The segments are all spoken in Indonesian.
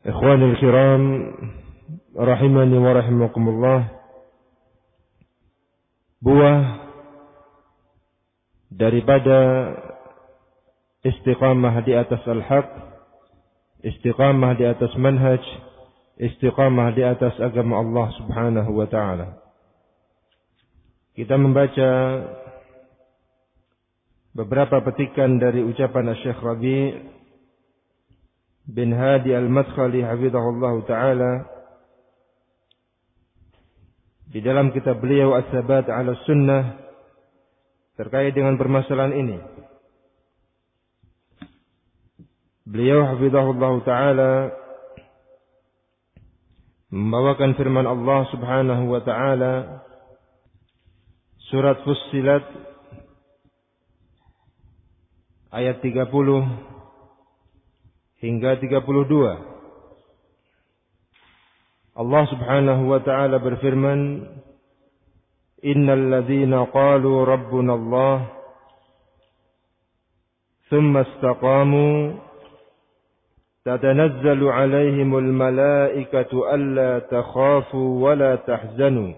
Ikhwanul kiram, rahimani wa rahimakumullah. Buah daripada istiqamah di atas al-haq, istiqamah di atas manhaj, istiqamah di atas agama Allah Subhanahu wa ta'ala. Kita membaca beberapa petikan dari ucapan Syekh Rabi' bin Hadi Al-Madkhali hafizahullah ta'ala di dalam kitab beliau As-Sabat 'ala Sunnah terkait dengan permasalahan ini. Beliau hafizahullah ta'ala membawakan firman Allah Subhanahu wa ta'ala surat Fussilat ayat 30 hingga 32. Allah Subhanahu wa ta'ala berfirman, Innal ladzina qalu rabbuna Allah thumma istaqamu tatanazzalu alaihimul malaikatu alla takhafu wa la tahzanu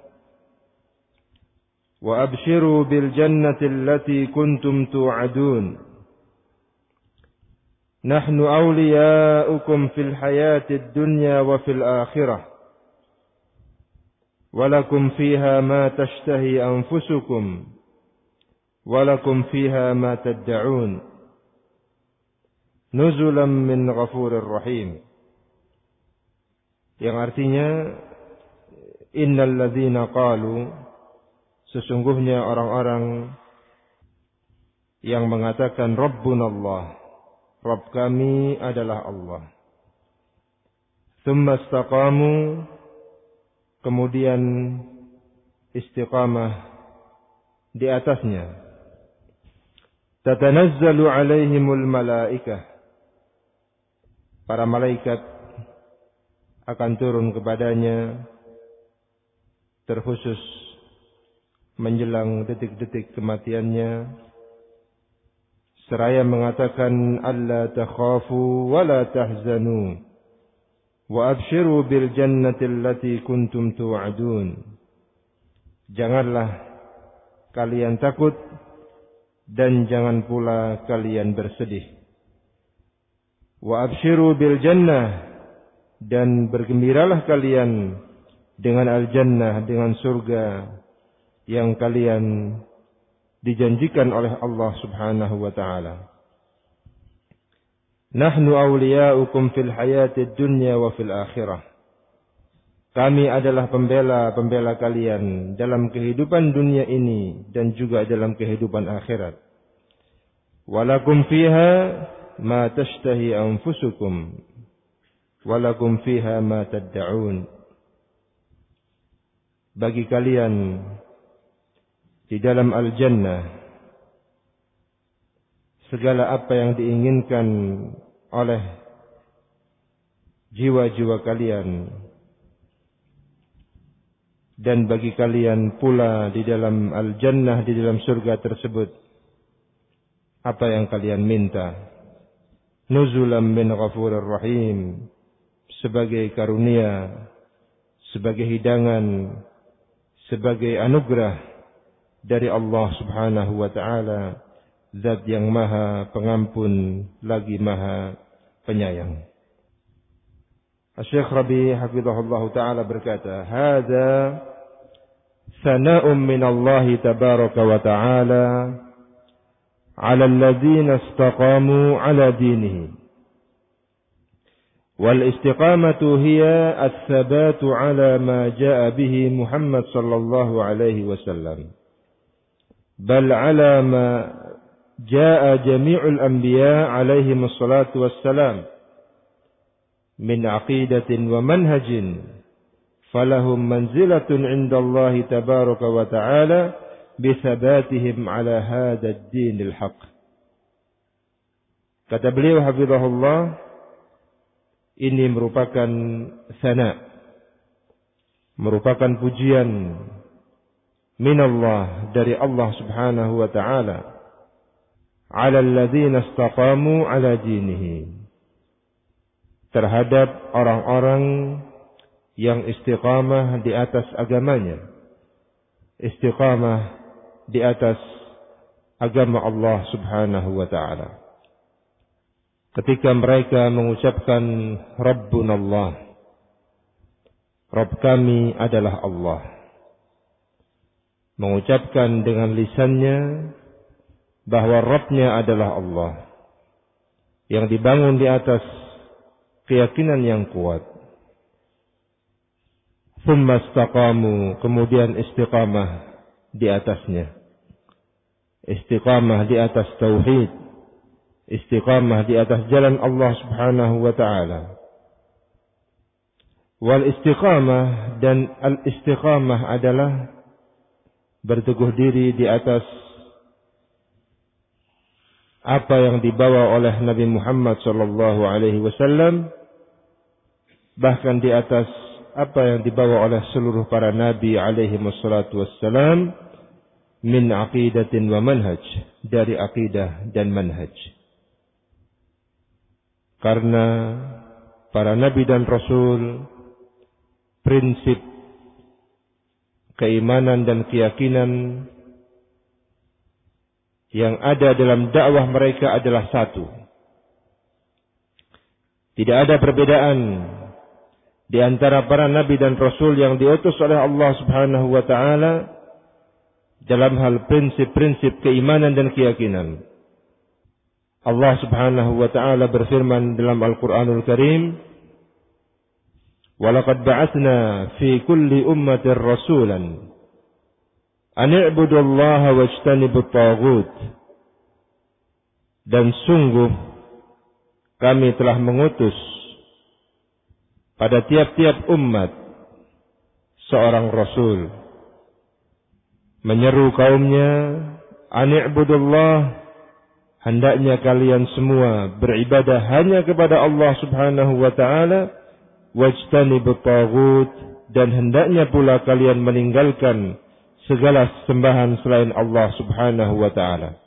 wa abshiru bil jannati allati kuntum tu'adun nahnu awliya'ukum fil hayatid dunya wa fil akhirah walakum fiha ma tashtahi anfusukum walakum fiha ma tad'un nuzulan min ghafurir rahim, yang artinya innal ladzina qalu, sesungguhnya orang-orang yang mengatakan Rabbunallah, Rabb kami adalah Allah, tsumma istaqamu, kemudian istiqamah di atasnya, tatanazzalu alaihimul malaikah, para malaikat akan turun kepadanya terkhusus menjelang detik-detik kematiannya seraya mengatakan alla takhafu wa la tahzanu wa abshiru bil jannati allati kuntum tu'adun, janganlah kalian takut dan jangan pula kalian bersedih. Wa abshiru bil jannah, dan bergembiralah kalian dengan al-jannah, dengan surga yang kalian dijanjikan oleh Allah Subhanahu wa ta'ala. Nahnu awliya'ukum fil hayatid dunya wa fil akhirah. Kami adalah pembela-pembela kalian dalam kehidupan dunia ini dan juga dalam kehidupan akhirat. Walakum fiha ma tashtahi anfusukum walakum fiha ma tad'un. Bagi kalian di dalam al-jannah segala apa yang diinginkan oleh jiwa-jiwa kalian, dan bagi kalian pula di dalam al-jannah, di dalam surga tersebut, apa yang kalian minta. Nuzulan min ghafurir rahim, sebagai karunia, sebagai hidangan, sebagai anugerah dari Allah Subhanahu wa ta'ala, Zat yang maha pengampun lagi maha penyayang. Syekh Rabi hafizahullah ta'ala berkata, Hada sana'un min Allah tabaraka wa ta'ala ala alladhina istaqamu ala dinihi. Wal istiqamatu hiya as-sabatu ala ma jaa bihi Muhammad sallallahu alaihi wasallam. Bal ala ma jaa jami'ul anbiya alaihim assalatu wassalam min aqidatin wa manhajin falahum manzilatun indallahi tabaraka wa ta'ala bithabatihim ala hadha ad-din al-haq. Kata beliau hafizahullah, ini merupakan sana, merupakan pujian minallah, dari Allah Subhanahu wa ta'ala, ala alladhina istaqamu ala dinihi, terhadap orang-orang yang istiqamah di atas agamanya, istiqamah di atas agama Allah Subhanahu wa ta'ala. Ketika mereka mengucapkan Rabbunallah, Rabb kami adalah Allah, mengucapkan dengan lisannya bahwa Rabbnya adalah Allah, yang dibangun di atas keyakinan yang kuat. Tsumma istaqamu, kemudian istiqamah di atasnya. Istiqamah di atas tauhid, istiqamah di atas jalan Allah Subhanahu wa ta'ala. Wal istiqamah, dan al istiqamah adalah berteguh diri di atas apa yang dibawa oleh Nabi Muhammad sallallahu alaihi wasallam, bahkan di atas apa yang dibawa oleh seluruh para nabi alaihi wassalatu wassalam, min aqidatin wa manhaj, dari aqidah dan manhaj. Karena para nabi dan rasul, prinsip keimanan dan keyakinan yang ada dalam dakwah mereka adalah satu. Tidak ada perbedaan di antara para nabi dan rasul yang diutus oleh Allah Subhanahu wa ta'ala dalam hal prinsip-prinsip keimanan dan keyakinan. Allah Subhanahu wa ta'ala berfirman dalam Al-Qur'anul Karim, "Walaqad ba'atsna fi kulli ummatin rasulan an i'budu Allaha wajtanibut taghut." Dan sungguh kami telah mengutus pada tiap-tiap umat seorang rasul menyeru kaumnya, an i'budullah, hendaknya kalian semua beribadah hanya kepada Allah Subhanahu wa ta'ala, wajtanibut taghut, dan hendaknya pula kalian meninggalkan segala sembahan selain Allah Subhanahu wa ta'ala.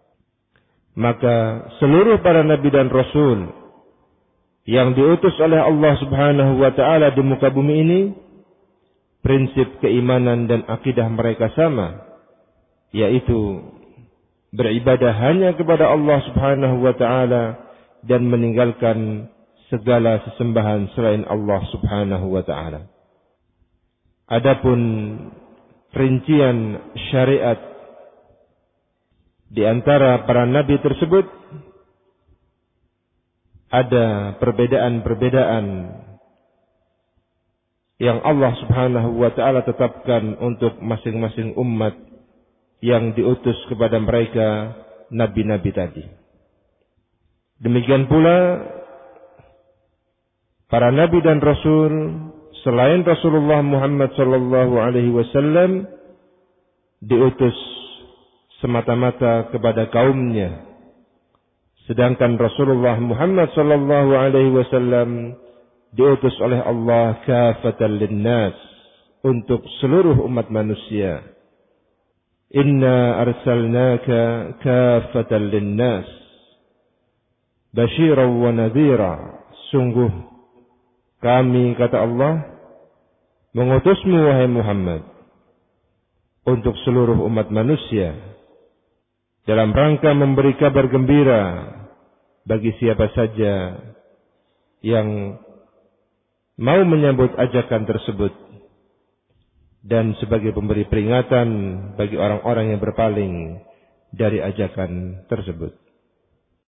Maka seluruh para nabi dan rasul yang diutus oleh Allah Subhanahu wa ta'ala di muka bumi ini, prinsip keimanan dan akidah mereka sama, yaitu beribadah hanya kepada Allah Subhanahu wa ta'ala dan meninggalkan segala sesembahan selain Allah Subhanahu wa ta'ala. Adapun rincian syariat di antara para nabi tersebut, ada perbedaan-perbedaan yang Allah Subhanahu wa ta'ala tetapkan untuk masing-masing umat yang diutus kepada mereka nabi-nabi tadi. Demikian pula para nabi dan rasul selain Rasulullah Muhammad sallallahu alaihi wasallam diutus semata-mata kepada kaumnya, sedangkan Rasulullah Muhammad sallallahu alaihi wasallam diutus oleh Allah kafatan linnas, untuk seluruh umat manusia. Inna arsalnaka kafatan linnas basyiran wa nadhira, sungguh kami, kata Allah, mengutusmu wahai Muhammad untuk seluruh umat manusia, dalam rangka memberi kabar gembira bagi siapa saja yang mau menyambut ajakan tersebut, dan sebagai pemberi peringatan bagi orang-orang yang berpaling dari ajakan tersebut.